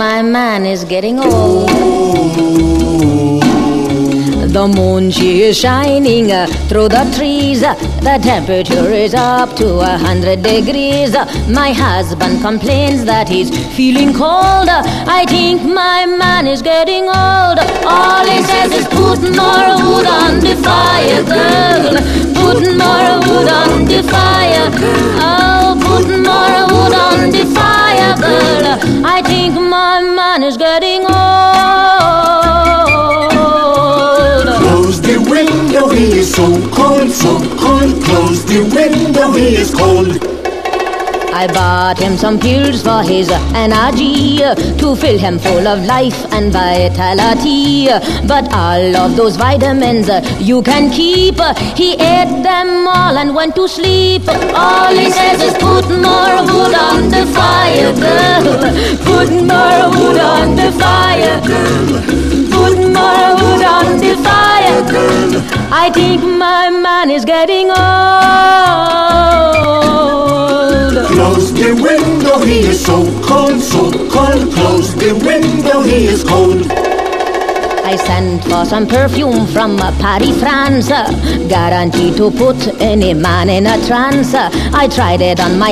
my man is getting old. The moon, she is shining through the trees. The temperature is up to 100 degrees. My husband complains that he's feeling cold. I think my man is getting old. All he says is put more wood on the fire, girl. Put more wood on the fire. Oh, put more wood on the fire, girl. I think my man is getting old. Close the window, he is so cold, so cold. Close the window, he is cold. I bought him some pills for his energy, to fill him full of life and vitality. But all of those vitamins you can keep. He ate them all and went to sleep. All he says is put more wood on the fire, girl. Put more wood on the fire, girl. Put more wood on the fire, girl. I think my man is getting old. Close the window, he is so cold, so cold. Close the window, he is cold. I sent for some perfume from Paris, France, guaranteed to put any man in a trance. I tried it on my